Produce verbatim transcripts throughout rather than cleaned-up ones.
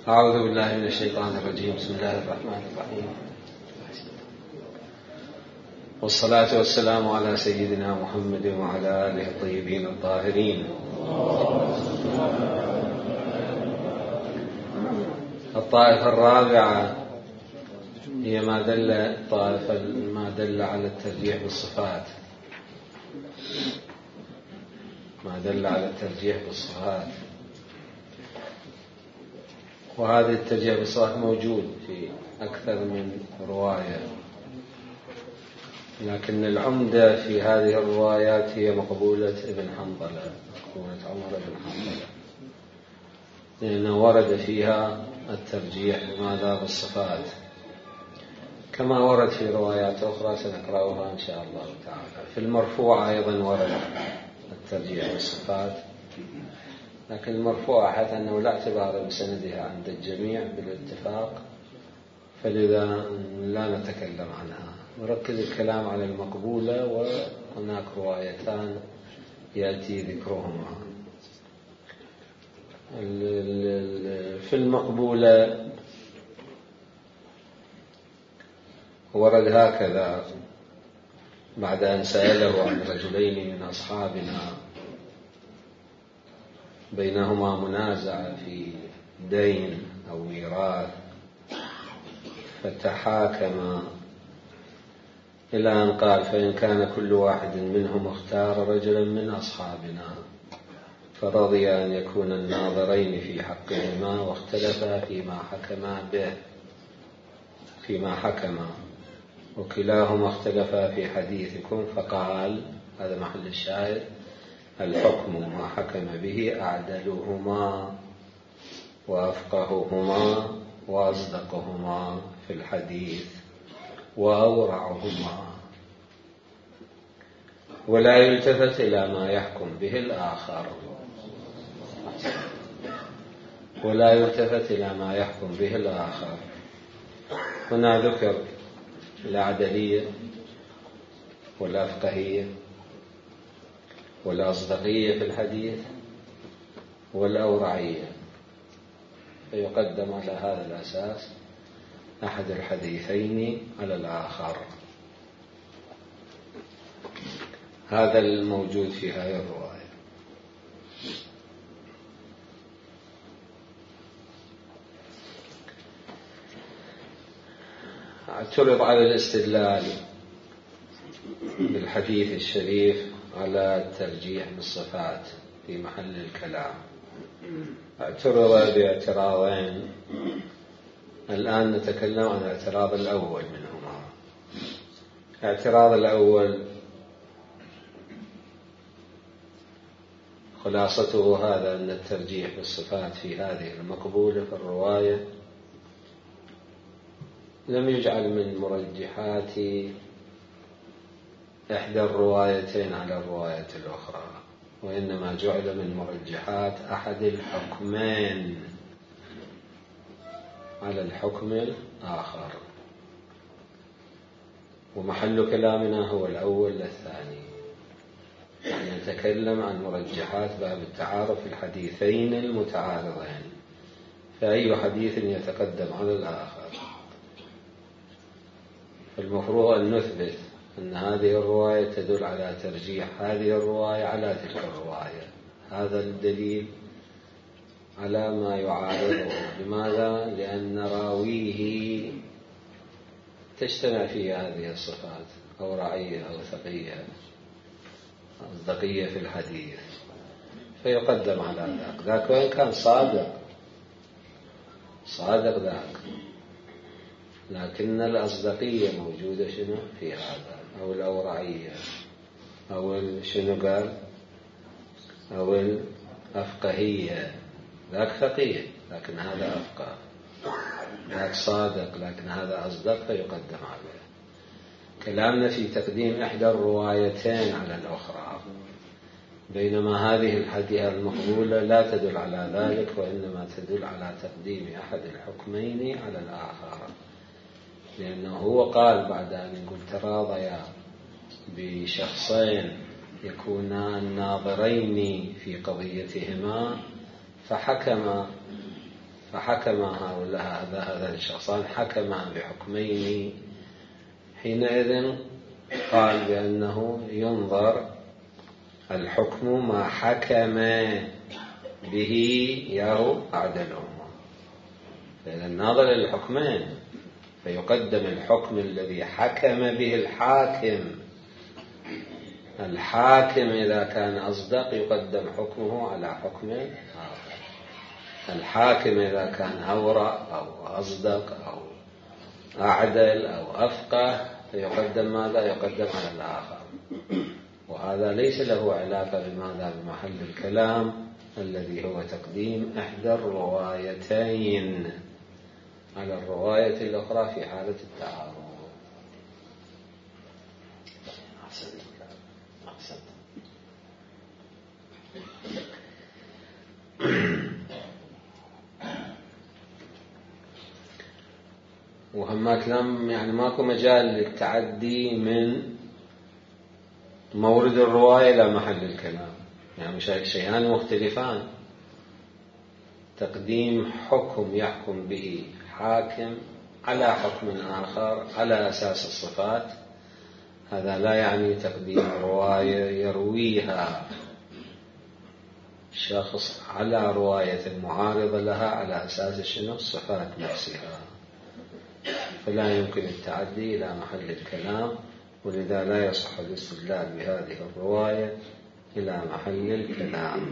أعوذ بالله من الشيطان الرجيم. بسم الله الرحمن الرحيم، والصلاة والسلام على سيدنا محمد وعلى آله الطيبين الطاهرين. الطائفة الرابعة هي ما دل الطائفة ما دل على الترجيح بالصفات، ما دل على الترجيح بالصفات، وهذا الترجيح بالصفات موجود في أكثر من رواية، لكن العمدة في هذه الروايات هي مقبولة ابن حنظلة، مقبولة عمر بن حنظلة، لأنه ورد فيها الترجيح بماذا؟ بالصفات، كما ورد في روايات أخرى سنقرأها إن شاء الله تعالى. في المرفوع أيضا ورد الترجيح بالصفات، لكن المرفوع حيث أنه لا اعتبار بسندها عند الجميع بالاتفاق، فلذا لا نتكلم عنها، نركز الكلام على المقبولة، وهناك روايتان يأتي ذكرهما. في المقبولة ورد هكذا: بعد أن سأله عن رجلين من أصحابنا بينهما منازعة في دين أو ميراث، فتحاكما إلى أن قال: فإن كان كل واحد منهم اختار رجلا من أصحابنا فرضي أن يكون الناظرين في حقهما واختلفا فيما حكما به فيما حكما وكلاهما اختلفا في حديثكم، فقال، هذا محل الشاهد: الحكم ما حكم به أعدلهما وأفقههما وأصدقهما في الحديث وأورعهما، ولا يلتفت إلى ما يحكم به الآخر ولا يلتفت إلى ما يحكم به الآخر هنا ذكر العدلية والأفقهية والأصدقية في الحديث والأورعية، فيقدم على هذا الأساس أحد الحديثين على الآخر. هذا الموجود في هذه الرواية. اعترض على الاستدلال بالحديث الشريف على الترجيح بالصفات في محل الكلام. اعترض باعتراضين، الآن نتكلم عن الاعتراض الأول منهما. الاعتراض الأول خلاصته هذا: أن الترجيح بالصفات في هذه المقبولة في الرواية لم يجعل من مرجحات إحدى الروايتين على الرواية الأخرى، وإنما جعل من مرجحات أحد الحكمين على الحكم الآخر، ومحل كلامنا هو الأول للثاني. نتكلم عن مرجحات باب التعارف في الحديثين المتعارضين، فأي حديث يتقدم على الآخر. فالمفروض أن نثبت أن هذه الرواية تدل على ترجيح هذه الرواية على تلك الرواية. هذا الدليل على ما يعارضه. لماذا؟ لأن راويه تجتمع فيه هذه الصفات، أو رعية أو ثقية أصدقية في الحديث، فيقدم على ذاك. ذاك وإن كان صادق صادق ذاك، لكن الأصدقية موجودة شنو في هذا، أو الأورعية، أو شنو قال، أو الأفقهية. ذاك فقيه لكن هذا أفقه، ذاك صادق لكن هذا أصدق، فيقدم عليه. كلامنا في تقديم إحدى الروايتين على الأخرى، بينما هذه الحديث المقبولة لا تدل على ذلك، وإنما تدل على تقديم أحد الحكمين على الآخر، لأنه هو قال بعد أن يقول: تراضيا بشخصين يكونان ناظرين في قضيتهما فحكما فحكم هؤلاء هذا هذا الشخصان حكما بحكمين، حينئذ قال بأنه ينظر الحكم ما حكم به ياهو أعدلهما. فإذا ناظر للحكمين، فيقدم الحكم الذي حكم به الحاكم. الحاكم إذا كان أصدق يقدم حكمه على حكم آخر. الحاكم إذا كان أورع أو أصدق أو أعدل أو أفقه فيقدم ماذا؟ يقدم على الآخر. وهذا ليس له علاقة بماذا؟ بمحل الكلام الذي هو تقديم إحدى الروايتين على الرواية الأخرى في حالة التعارض. أحسنت أحسنت. وهم كلام يعني ماكو مجال للتعدي من مورد الرواية إلى محل الكلام، يعني شيئان مختلفان. تقديم حكم يحكم به حاكم على حكم آخر على أساس الصفات، هذا لا يعني تقديم رواية يرويها شخص على رواية معارضة لها على أساس شنو؟ الصفات نفسها. فلا يمكن التعدي إلى محل الكلام، ولذا لا يصح الاستدلال بهذه الرواية إلى محل الكلام.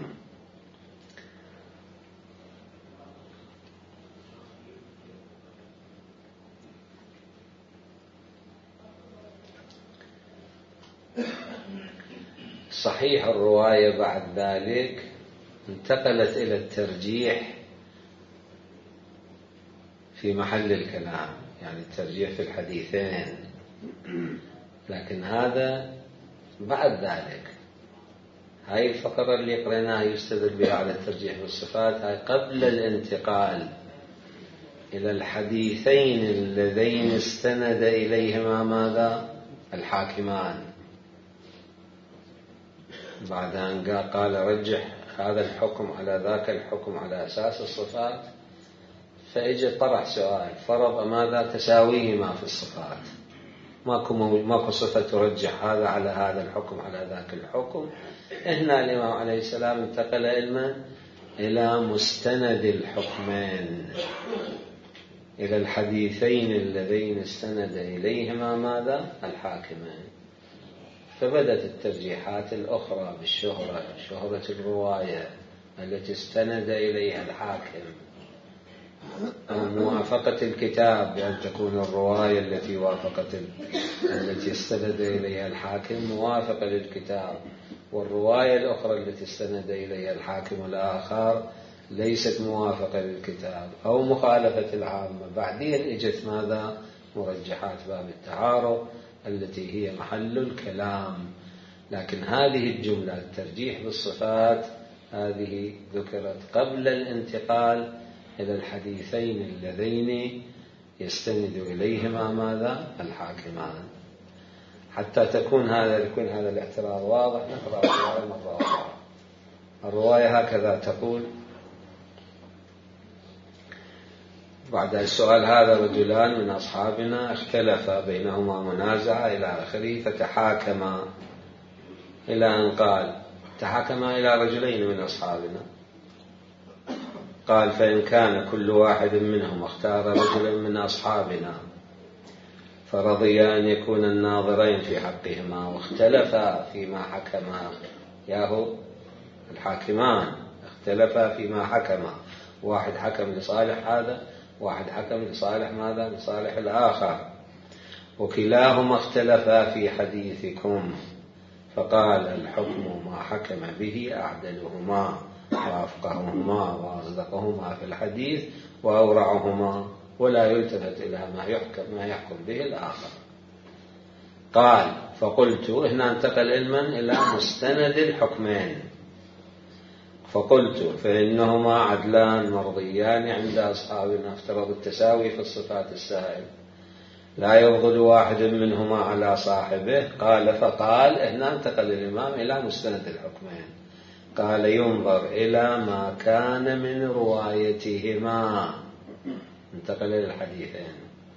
صحيح الرواية بعد ذلك انتقلت إلى الترجيح في محل الكلام، يعني الترجيح في الحديثين، لكن هذا بعد ذلك. هاي الفقرة اللي قريناها يستدل بها على الترجيح بالصفات، هاي قبل الانتقال إلى الحديثين اللذين استند إليهما ماذا؟ الحاكمان. بعد أن قال رجح هذا الحكم على ذاك الحكم على أساس الصفات، فإجى طرح سؤال فرض ماذا؟ تساويهما في الصفات، ماكو ماكو صفة ترجح هذا على هذا الحكم على ذاك الحكم. هنا الإمام عليه السلام انتقل علما إلى مستند الحكمين، إلى الحديثين اللذين استند إليهما ماذا؟ الحاكمين. فبدت الترجيحات الأخرى بالشهرة، شهرة الرواية التي استند إليها الحاكم، أو موافقة الكتاب بأن تكون الرواية التي وافقت التي استند إليها الحاكم موافقة للكتاب، والرواية الأخرى التي استند إليها الحاكم الآخر ليست موافقة للكتاب أو مخالفة العامة. بعدين اجت ماذا؟ مرجحات باب التعارض التي هي محل الكلام. لكن هذه الجملة الترجيح بالصفات هذه ذكرت قبل الانتقال إلى الحديثين اللذين يستند إليهما ماذا؟ الحاكمان. حتى تكون هذا يكون هذا الاعتراض واضح نقرأ الرواية مرة أخرى. الرواية هكذا تقول: بعد السؤال هذا رجلان من أصحابنا اختلفا بينهما منازعة إلى آخره، فتحاكما إلى أن قال تحاكما إلى رجلين من أصحابنا. قال: فإن كان كل واحد منهم اختار رجلا من أصحابنا فرضيا أن يكون الناظرين في حقهما واختلفا فيما حكما، ياهو الحاكمان اختلفا فيما حكما، واحد حكم لصالح هذا، واحد حكم لصالح ماذا؟ لصالح الآخر، وكلاهما اختلفا في حديثكم، فقال: الحكم ما حكم به أعدلهما وأفقههما وأصدقهما في الحديث وأورعهما، ولا يلتفت إلى ما يحكم ما يحكم به الآخر. قال: فقلت، هنا انتقل علما إلى مستند الحكمين، فقلت: فإنهما عدلان مرضيان عند أصحابنا، افترض التساوي في الصفات السائل، لا يبغض واحد منهما على صاحبه. قال: فقال، هنا انتقل الإمام إلى مستند الحكمين، قال ينظر إلى ما كان من روايتهما، انتقل إلى الحديثين،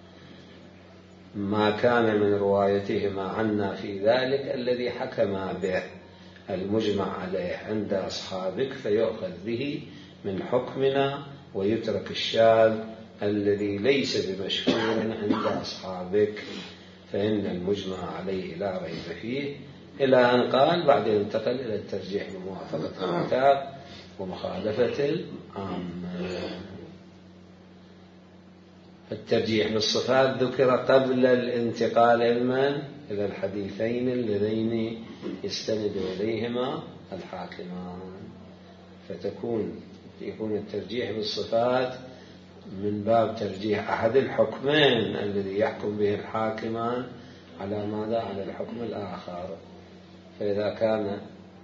ما كان من روايتهما عنا في ذلك الذي حكما به المجمع عليه عند أصحابك، فيؤخذ به من حكمنا ويترك الشاذ الذي ليس بمشهور عند أصحابك، فإن المجمع عليه لا ريب فيه، إلى أن قال بعدين انتقل إلى الترجيح بموافقة الكتاب ومخالفة العامة. الترجيح بالصفات ذكر قبل الانتقال إلى الحديثين اللذين يستند إليهما الحاكمان، فتكون يكون الترجيح بالصفات من باب ترجيح أحد الحكمين الذي يحكم به الحاكمان على ماذا؟ على الحكم الآخر. فإذا كان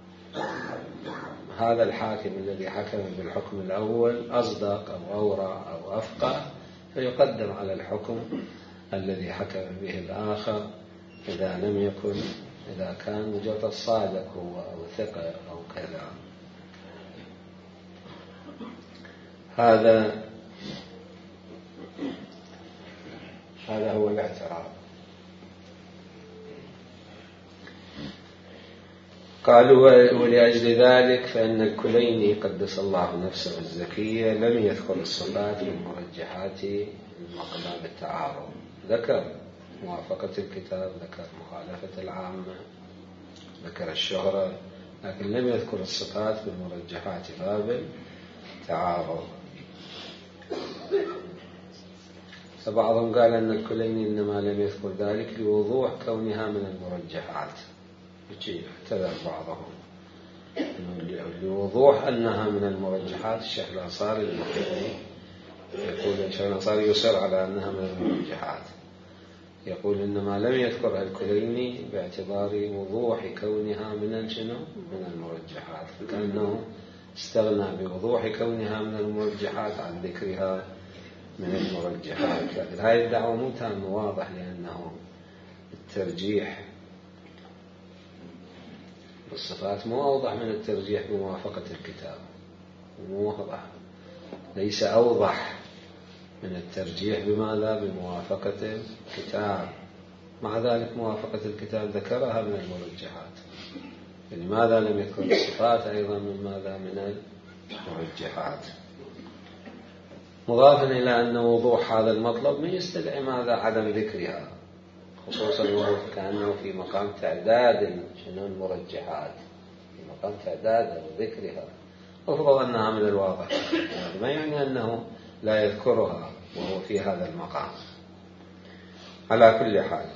هذا الحاكم الذي حكم بالحكم الأول أصدق أو أورع أو أفقه فيقدم على الحكم الذي حكم به الآخر، إذا لم يكن إذا كان مجرد صادق هو أو ثقة أو كذا. هذا هذا هو الاعتراض. قالوا ولأجل ذلك فإن الكليني قدس الله نفسه الزكية لم يذكر الصفات من مرجحات المقام بالتعارض، ذكر موافقة الكتاب، ذكر مخالفة العامة، ذكر الشهرة، لكن لم يذكر الصفات من مرجحات باب التعارض. فبعضهم قال أن الكليني إنما لم يذكر ذلك لوضوح كونها من المرجحات، اعتذر بعضهم لوضوح أنها من المرجحات. الشيخ الأنصاري المقري يقول الشيخ الأنصاري يصر على أنها من المرجحات، يقول إنما لم يذكرها الكليني باعتبار وضوح كونها من شنو من المرجحات، فكأنه استغنى بوضوح كونها من المرجحات عن ذكرها من المرجحات. لكن هذه الدعوة مو تام واضح، لأنه الترجيح بالصفات مو أوضح من الترجيح بموافقة الكتاب، مو أوضح، ليس أوضح من الترجيح بماذا؟ بموافقة الكتاب. مع ذلك موافقة الكتاب ذكرها من المرجحات، لماذا لم يذكر الصفات أيضا من ماذا؟ من المرجحات. مضافا إلى أن وضوح هذا المطلب ما يستدعي ماذا؟ عدم ذكرها، خصوصا كأنه في مقام تعداد شنو المرجحات، في مقام تعداد وذكرها، أفضل أنها من الواضح، ما يعني أنه لا يذكرها وهو في هذا المقام. على كل حال،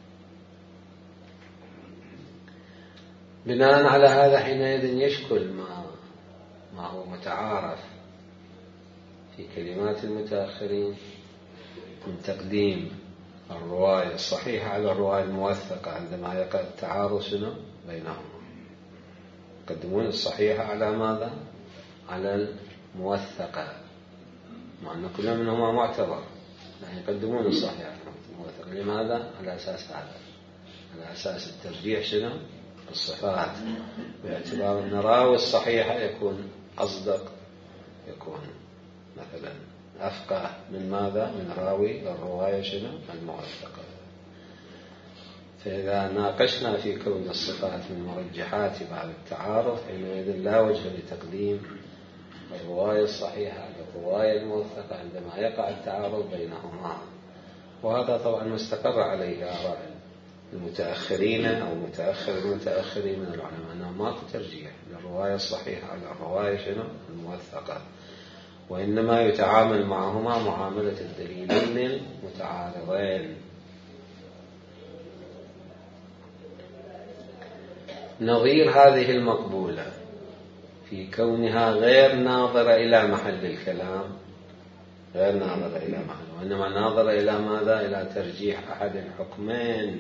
بناء على هذا حينئذ يشكل ما ما هو متعارف في كلمات المتأخرين من تقديم الرواية الصحيحة على الرواية الموثقة عندما يقع التعارض شنو بينهما. يقدمون الصحيحة على ماذا؟ على الموثقة، مع أن كل منهما معتبر، يعني يقدمون الصحيحة الموثقة. لماذا؟ على أساس هذا، على أساس الترجيح شنو الصفات، باعتبار أن راوي الصحيحة يكون أصدق، يكون مثلا أفقه من ماذا؟ من راوي الرواية شنو الموثقة. فإذا ناقشنا في كون الصفات من مرجحات بعد التعارض حينئذ لا وجه لتقديم الرواية الصحيحة على الرواية الموثقة عندما يقع التعارض بينهما. وهذا طبعا ما استقر عليه آراء المتأخرين أو متأخر المتأخرين من العلماء، أنه ماكو ترجيح للرواية الصحيحة على الرواية شنو الموثقة، وإنما يتعامل معهما معاملة الدليلين المتعارضين. نظير هذه المقبولة في كونها غير ناظرة إلى محل الكلام، غير ناظرة إلى محل، وإنما ناظرة إلى ماذا؟ إلى ترجيح أحد الحكمين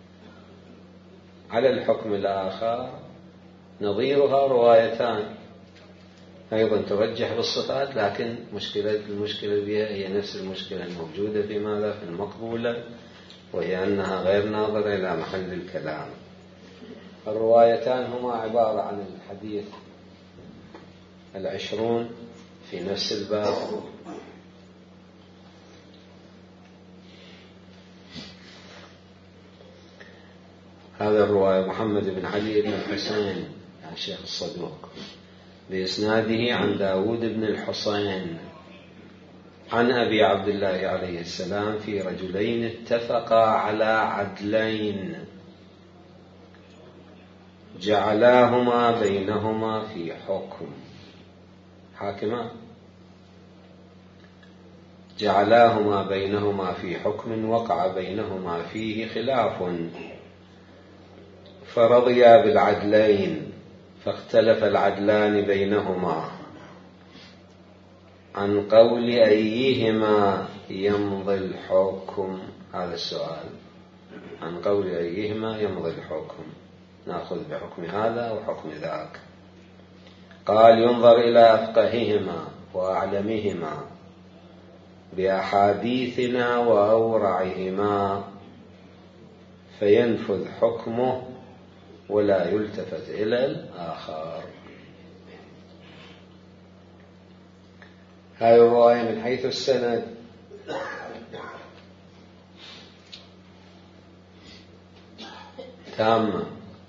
على الحكم الآخر. نظيرها روايتان أيضا ترجح بالصفات، لكن مشكلة المشكلة بها هي نفس المشكلة الموجودة في ماذا؟ في المقبولة، وهي أنها غير ناظرة إلى محل الكلام. الروايتان هما عبارة عن الحديث العشرون في نفس الباب. هذا الرواية محمد بن علي بن الحسين عن الشيخ الصدوق بإسناده عن داود بن الحسين عن أبي عبد الله عليه السلام في رجلين اتفقا على عدلين جعلاهما بينهما في حكم حاكما جعلاهما بينهما في حكم وقع بينهما فيه خلاف، فرضيا بالعدلين فاختلف العدلان بينهما عن قول أيهما يمضي الحكم. هذا السؤال، عن قول أيهما يمضي الحكم، نأخذ بحكم هذا وحكم ذاك. قال ينظر إلى أفقههما وأعلمهما بأحاديثنا وأورعهما فينفذ حكمه ولا يلتفت إلى الآخر. هذه الرواية من حيث السند تامة،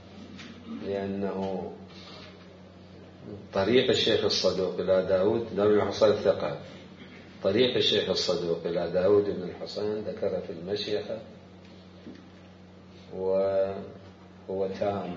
لأنه طريق الشيخ الصدوق إلى داود بن الحسين ثقة، طريق الشيخ الصدوق إلى داود بن الحسين ذكر في المشيخة وهو تام،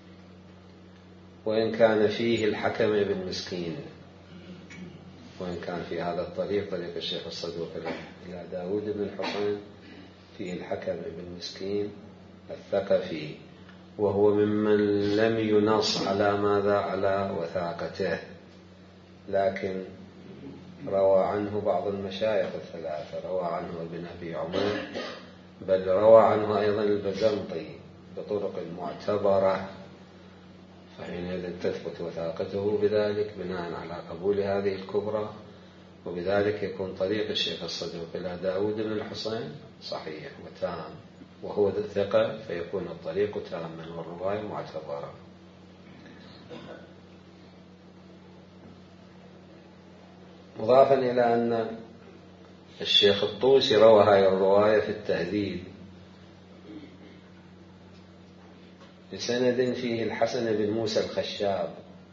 وإن كان فيه الحكم بن مسكين، وإن كان في هذا الطريق طريق الشيخ الصدوق إلى داود بن الحسين فيه الحكم بن مسكين الثقفي، وهو ممن لم ينص على ماذا على وثاقته، لكن روى عنه بعض المشايخ الثلاثة، روى عنه ابن أبي عمر، بل روى عنه أيضا البزنطي بطرق معتبرة، فحينئذ تثبت وثاقته بذلك بناء على قبول هذه الكبرى، وبذلك يكون طريق الشيخ الصدوق إلى داود بن الحسين صحيح وتام، وهو ثقة فيكون الطريق تاما والرواية معتبرة. مضافا إلى أن الشيخ الطوسي روى هذه الرواية في التهذيب بسند فيه الحسن بن موسى الخشاب،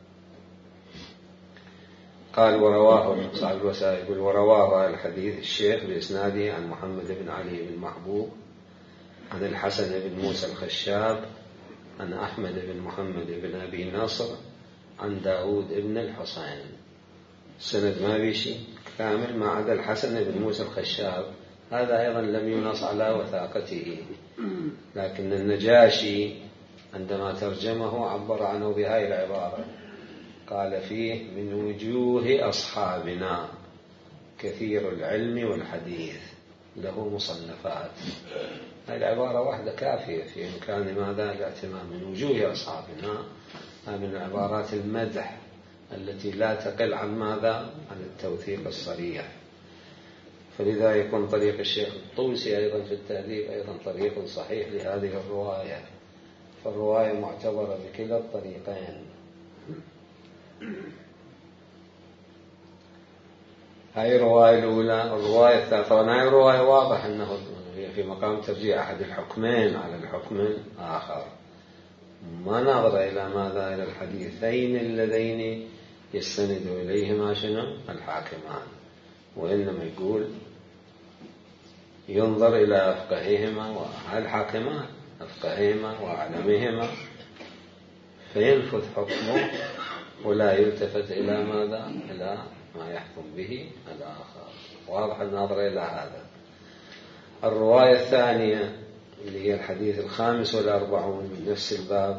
قال ورواه صاحب الوسائل ورواه الحديث الشيخ بإسناده عن محمد بن علي بن محبوب عن الحسن بن موسى الخشاب عن أحمد بن محمد بن أبي ناصر عن داود بن الحسين. السند ما بيشي كامل ما عدا الحسن بن موسى الخشاب، هذا أيضا لم ينص على وثاقته، لكن النجاشي عندما ترجمه عبر عنه بهذه العبارة، قال فيه من وجوه أصحابنا كثير العلم والحديث له مصنفات. هذه العبارة واحدة كافية في إمكان ماذا الاعتماد من وجوه أصحابنا، من عبارات المدح التي لا تقل عن ماذا عن التوثيق الصريح. فلذا يكون طريق الشيخ الطوسي أيضا في التهذيب أيضا طريق صحيح لهذه الرواية، فالرواية معتبرة بكلا الطريقين. هاي الرواية الأولى. الرواية الثالثة، طبعا هاي الرواية واضح أنه في مقام ترجيح أحد الحكمين على الحكم الآخر، ما نظر إلى ماذا إلى الحديثين اللذين يستند إليهما شنو الحاكمان، وإنما يقول ينظر إلى أفقههما والحاكمان أفقههما وأعلمهما فينفذ حكمه ولا يلتفت إلى ماذا إلى ما يحكم به الآخر. واضح النظر إلى هذا. الرواية الثانية اللي هي الحديث الخامس والأربعون من نفس الباب،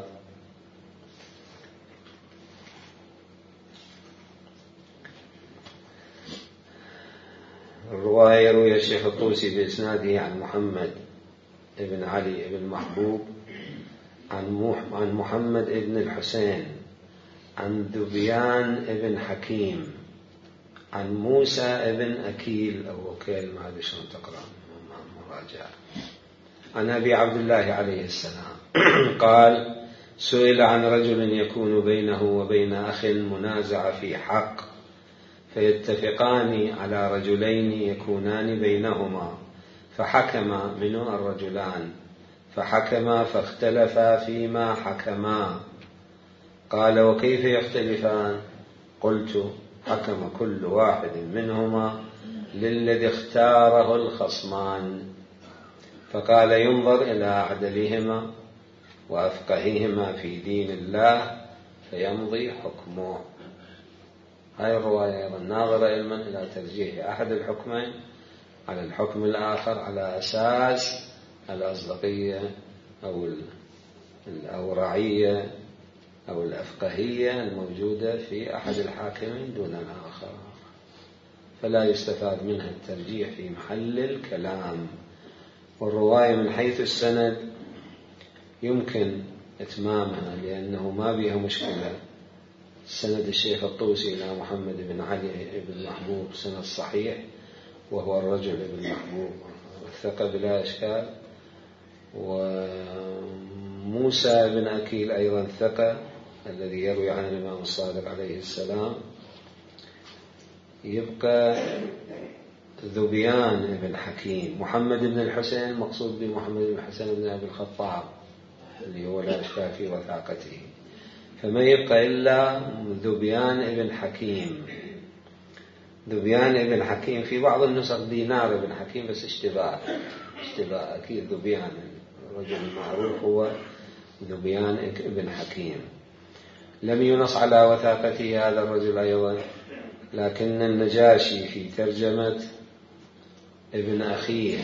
الرواية يروي الشيخ الطوسي بإسناده عن محمد بن علي بن محبوب عن محمد بن الحسين عن ذبيان بن حكيم عن موسى بن أكيل أو وكيل، ما أدري شلون تقرأ مراجعة، عن أبي عبد الله عليه السلام قال سئل عن رجل يكون بينه وبين أخ منازع في حق فيتفقان على رجلين يكونان بينهما، فحكم منه الرجلان فحكما فاختلفا فيما حكما. قال: وكيف يختلفان؟ قلت: حكم كل واحد منهما للذي اختاره الخصمان. فقال: ينظر إلى عدلهما وأفقههما في دين الله فيمضي حكمه. هاي الرواية أيضا ناظرة علما إلى ترجيح أحد الحكمين على الحكم الآخر على أساس الأصدقية أو الأورعية أو الأفقهية الموجودة في أحد الحاكمين دون الآخر، فلا يستفاد منها الترجيح في محل الكلام. والرواية من حيث السند يمكن إتمامها لأنه ما بها مشكلة. سند الشيخ الطوسي إلى محمد بن علي بن محبوب سند صحيح، وهو الرجل بن محبوب الثقة بلا إشكال. وموسى بن أكيل أيضا ثقة الذي يروي عن الإمام الصادق عليه السلام. يبقى ذبيان بن حكيم. محمد بن الحسين مقصود بمحمد بن الحسين بن أبي الخطاب اللي هو لا إشكال في وثاقته، فما يبقى إلا ذبيان بن حكيم. ذبيان بن حكيم في بعض النسخ دينار بن حكيم، بس اشتباه اشتباه أكيد. ذبيان الرجل المعروف هو ذبيان بن حكيم. لم ينص على وثاقته هذا الرجل أيضا، لكن النجاشي في ترجمة ابن أخيه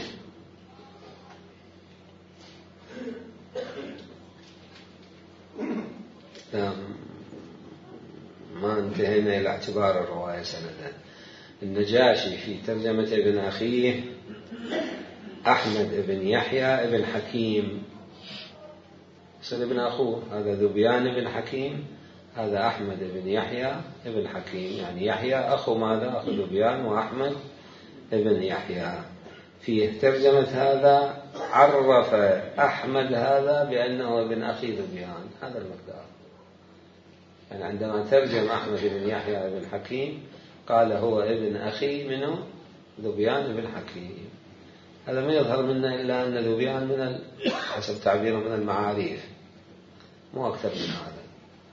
ما انتهينا إلى اعتبار الرواية سندا. النجاشي في ترجمة ابن أخيه أحمد بن يحيى بن حكيم، صار ابن أخوه. هذا ذبيان بن حكيم، هذا أحمد بن يحيى بن حكيم، يعني يحيى أخو ماذا؟ أخو ذبيان وأحمد بن يحيى. في ترجمة هذا عرف أحمد هذا بأنه ابن أخي ذبيان، هذا المقدار. يعني عندما ترجم أحمد بن يحيى بن حكيم قال هو ابن أخي منه ذبيان بن حكيم. هذا ما يظهر منا إلا أن ذبيان من حسب تعبيره من المعاريف، مو أكثر من هذا.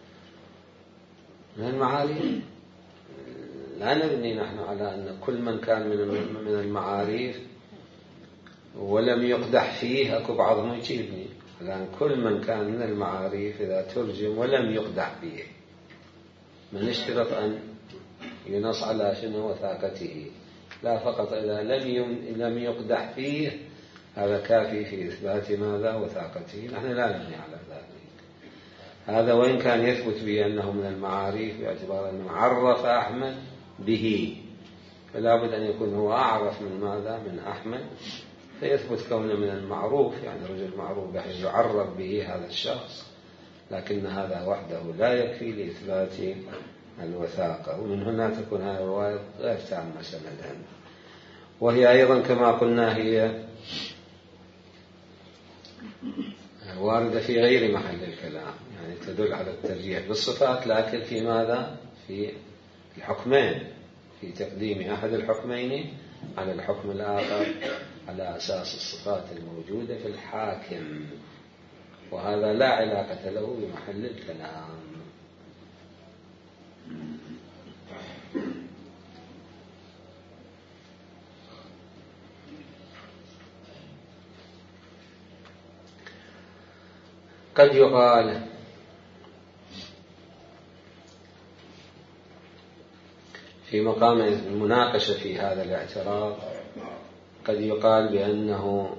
من المعاريف لا نبني نحن على أن كل من كان من المعاريف ولم يقدح فيه أكو بعضهم يجيبني، لأن كل من كان من المعاريف إذا ترجم ولم يقدح فيه من نشترط أن ينص على شنو وثاقته، لا فقط إذا لم لم يقدح فيه هذا كافي في إثبات ماذا؟ وثاقته. نحن لا نبني على ذلك. هذا وإن كان يثبت به أنه من المعاريف باعتبار أنه عرف أحمد به، فلا بد أن يكون هو أعرف من ماذا؟ من أحمد، فيثبت كونه من المعروف، يعني رجل معروف بحيث يعرف به هذا الشخص. لكن هذا وحده لا يكفي لإثبات الوثاقة، ومن هنا تكون هذه الرواية غير تامة سندا. وهي أيضا كما قلنا هي واردة في غير محل الكلام، يعني تدل على الترجيح بالصفات، لكن في ماذا؟ في الحكمين، في تقديم أحد الحكمين على الحكم الآخر على أساس الصفات الموجودة في الحاكم، وهذا لا علاقة له بمحل الكلام. قد يقال في مقام المناقشة في هذا الاعتراض، قد يقال بأنه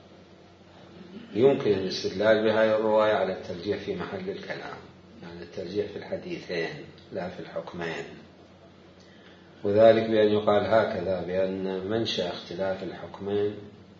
يمكن الاستدلال بهذه الرواية على الترجيح في محل الكلام، يعني الترجيح في الحديثين لا في الحكمين، وذلك بأن يقال هكذا بأن منشأ اختلاف الحكمين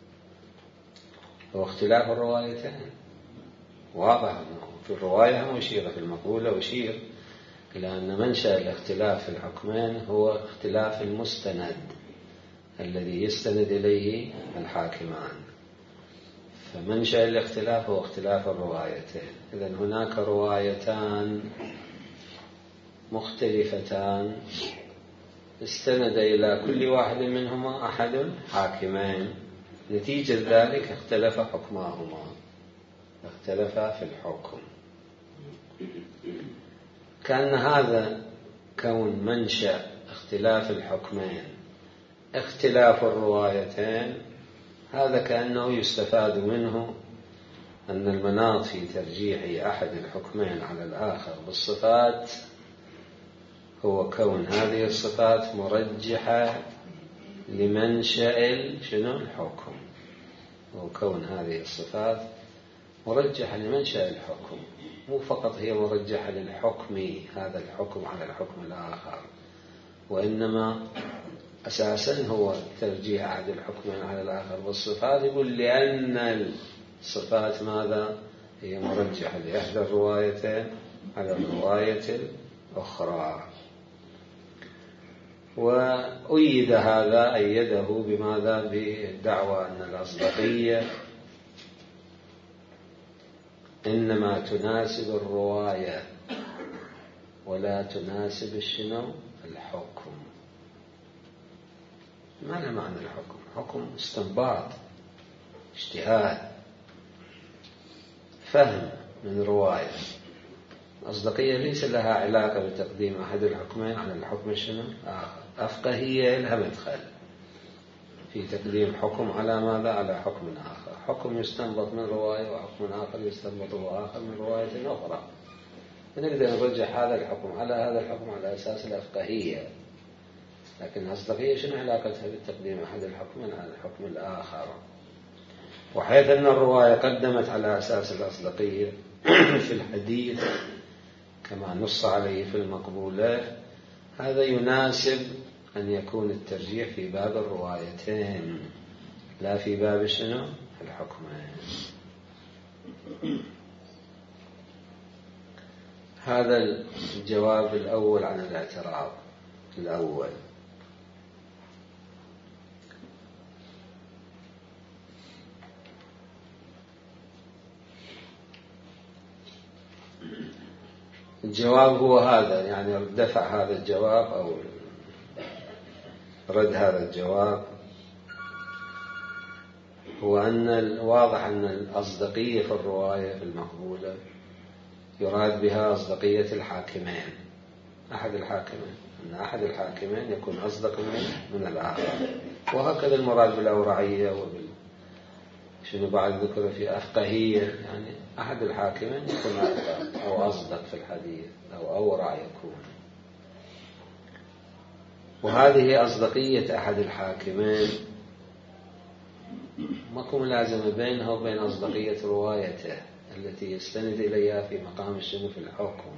هو اختلاف الروايتين. واضح أنه في الرواية مشيرة، في المقولة أشير إلى أن منشأ الاختلاف في الحكمين هو اختلاف المستند الذي يستند إليه الحاكمان. فمنشأ الاختلاف هو اختلاف الروايتين. إذن هناك روايتان مختلفتان استند إلى كل واحد منهما أحد الحاكمين، نتيجة ذلك اختلف حكماهما، اختلف في الحكم. كان هذا كون منشأ اختلاف الحكمين اختلاف الروايتين، هذا كأنه يستفاد منه أن المناط في ترجيح أحد الحكمين على الآخر بالصفات هو كون هذه الصفات مرجحة لمنشأ شنو الحكم، هو كون هذه الصفات مرجحة لمنشأ الحكم، مو فقط هي مرجحة للحكم هذا الحكم على الحكم الآخر، وإنما أساسا هو ترجيح أحد الحكمين على الآخر بالصفات. يقول لأن الصفات ماذا هي مرجحة لإحدى الروايتين على الرواية الأخرى. وأيد هذا أيده بماذا؟ بالدعوة أن الأصدقية إنما تناسب الرواية ولا تناسب الشنو الحكم. ما له معنى الحكم؟ حكم استنباط، اجتهاد، فهم من رواية. الأصدقية ليس لها علاقة بتقديم أحد الحكمين على الحكم الشنو آخر. أفقهية لها مدخل في تقديم حكم على ماذا؟ على حكم آخر. حكم يستنبط من رواية وحكم آخر يستنبطه آخر من رواية أخرى، فنقدر نرجح هذا الحكم على هذا الحكم على أساس الأفقهية. لكن الأصدقية شنو علاقتها بتقديم أحد الحكمين على الحكم الآخر؟ وحيث أن الرواية قدمت على أساس الأصدقية في الحديث كما نص عليه في المقبولة، هذا يناسب أن يكون الترجيح في باب الروايتين لا في باب شنو الحكمين. هذا الجواب الأول عن الاعتراض الأول. الجواب هو هذا، يعني دفع هذا الجواب أو رد هذا الجواب، هو أن الواضح أن الأصدقية في الرواية في المقبولة يراد بها أصدقية الحاكمين، أحد الحاكمين، أن أحد الحاكمين يكون أصدق من الآخر. وهكذا المراد بالأورعية وبال شنو بعد ذكر في أفقهية، يعني أحد الحاكمين يكون أفقه أو أصدق في الحديث أو أورع يكون. وهذه أصدقية أحد الحاكمين ماكو ملازمة بينها وبين أصدقية روايته التي يستند إليها في مقام الشنو في الحكم.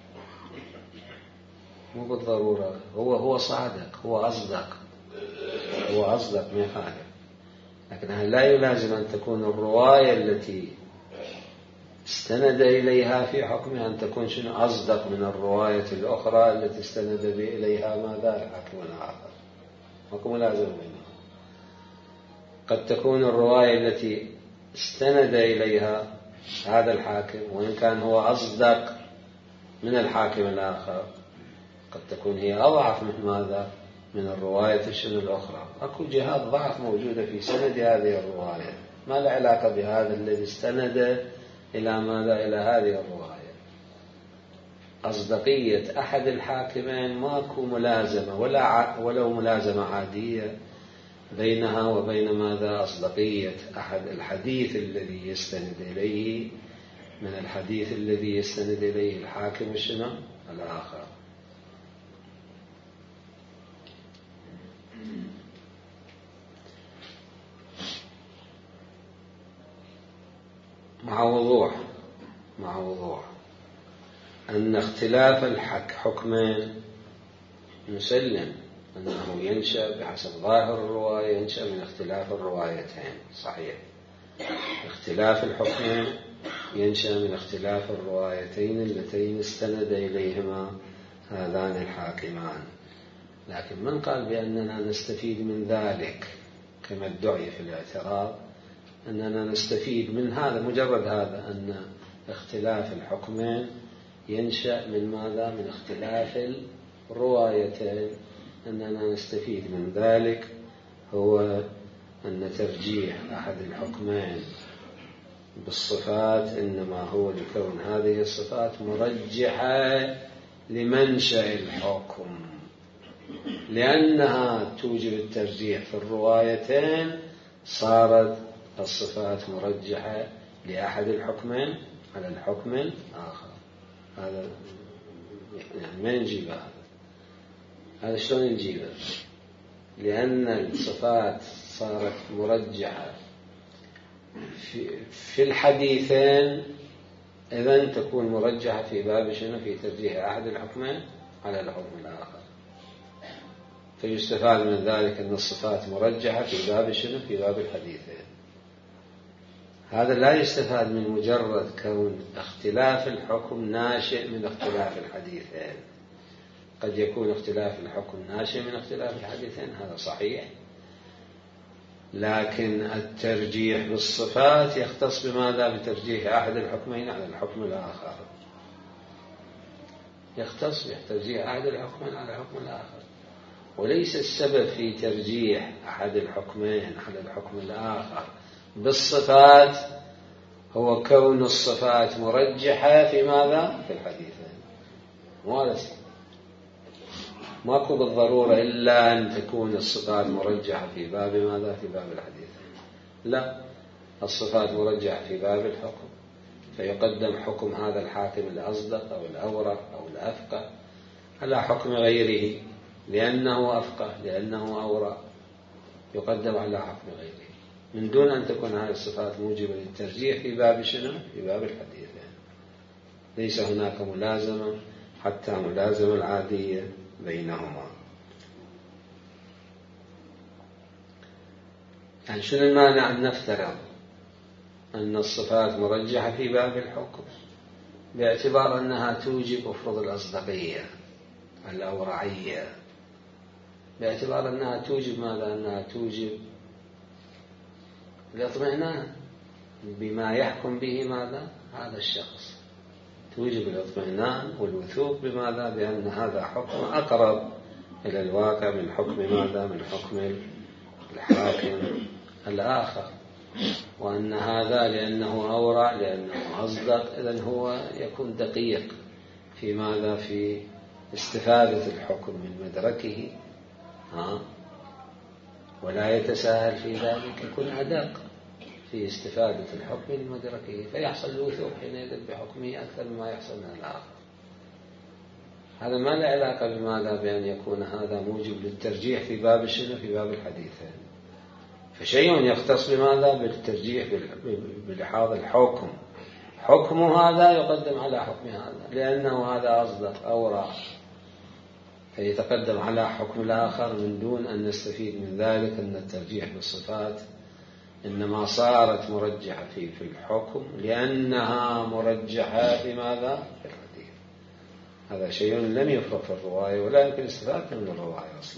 مو بالضرورة هو هو صادق، هو أصدق، هو أصدق ما يخالف، لكنها لا يلازم أن تكون الرواية التي استند إليها في حكمها أن تكون شنو أصدق من الرواية الأخرى التي استند إليها ماذا الحاكم الآخر. ماكو ملازمة بينها. قد تكون الرواية التي استند إليها هذا الحاكم وإن كان هو أصدق من الحاكم الآخر قد تكون هي أضعف من ماذا من الرواية الشنو الأخرى. أكو جهات ضعف موجودة في سند هذه الرواية ما له علاقة بهذا الذي استند إلى ماذا إلى هذه الرواية. أصدقية أحد الحاكمين ماكو ملازمة ولا ع... ولو ملازمة عادية بينها وبين ماذا أصدقية أحد الحديث الذي يستند إليه من الحديث الذي يستند إليه الحاكم الشنو الآخر. مع وضوح مع وضوح أن اختلاف الحك حكمين نسلم أنه ينشأ بحسب ظاهر الرواية ينشأ من اختلاف الروايتين، صحيح. اختلاف الحكمين ينشأ من اختلاف الروايتين اللتين استند إليهما هذان الحاكمان. لكن من قال بأننا نستفيد من ذلك كما ادعي في الاعتراض أننا نستفيد من هذا مجرد هذا أن اختلاف الحكمين ينشأ من ماذا؟ من اختلاف الروايتين. أننا نستفيد من ذلك هو أن ترجيح أحد الحكمين بالصفات إنما هو لكون هذه الصفات مرجحة لمنشأ الحكم، لأنها توجب الترجيح في الروايتين صارت الصفات مرجحة لأحد الحكمين على الحكم الآخر. هذا يعني ما نجيب هذا هذا شلون نجيبه؟ لأن الصفات صارت مرجحة في, في الحديثين، إذن تكون مرجحة في باب شنو؟ في ترجيح أحد الحكمين على الحكم الآخر. فيستفاد من ذلك أن الصفات مرجحة في باب شنو؟ في باب الحديثين. هذا لا يستفاد من مجرد كون اختلاف الحكم ناشئ من اختلاف الحديثين. قد يكون اختلاف الحكم ناشئ من اختلاف الحديثين، هذا صحيح، لكن الترجيح بالصفات يختص بماذا؟ بترجيح أحد الحكمين على الحكم الآخر. يختص بترجيح أحد الحكمين على الحكم الآخر، وليس السبب في ترجيح أحد الحكمين على الحكم الآخر بالصفات هو كون الصفات مرجحة في ماذا؟ في الحديثين. مالس ماكو بالضرورة إلا أن تكون الصفات مرجحة في باب ماذا؟ في باب الحديثين. لا، الصفات مرجحة في باب الحكم، فيقدم حكم هذا الحاكم الأصدق أو الأورع أو الأفقه على حكم غيره لأنه أفقه لأنه أورع، يقدم على حكم غيره من دون أن تكون هذه الصفات موجبة للترجيح في باب شنو؟ في باب الحديثين. ليس هناك ملازمة حتى ملازمة العادية بينهما. يعني شنو المانع أن نفترض أن الصفات مرجحة في باب الحكم باعتبار أنها توجب أفرض الأصدقية الأورعية، باعتبار أنها توجب ماذا؟ أنها توجب الاطمئنان بما يحكم به ماذا؟ هذا الشخص، توجب الاطمئنان والوثوق بماذا؟ بأن هذا حكم أقرب إلى الواقع من حكم ماذا؟ من حكم الحاكم الآخر، وأن هذا لأنه أورع لأنه أصدق إذن هو يكون دقيق في ماذا؟ في استفادة الحكم من مدركه، ها؟ ولا يتساهل في ذلك، يكون أدق في استفادة الحكم من مدركه، فيحصل الوثوق حينئذ بحكمه أكثر مما يحصل من الآخر. هذا ما له علاقة بماذا؟ بأن يكون هذا موجب للترجيح في باب شنو؟ في باب الحديثين. فشيء يختص بماذا؟ بالترجيح بلحاظ الحكم، حكم هذا يقدم على حكم هذا لأنه هذا أصدق أورع، فيتقدم على حكم الآخر من دون أن نستفيد من ذلك أن الترجيح بالصفات إنما صارت مرجحة في في الحكم لأنها مرجحة في ماذا؟ في الحديث. هذا شيء لم يفرق في الرواية ولا يمكن استفادة من الرواية أصلا.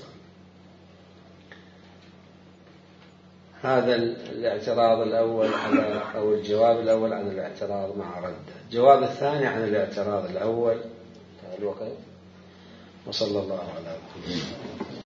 هذا الاعتراض الأول على أو الجواب الأول عن الاعتراض مع رده. الجواب الثاني عن الاعتراض الأول الوقت. وصلى الله على محمد.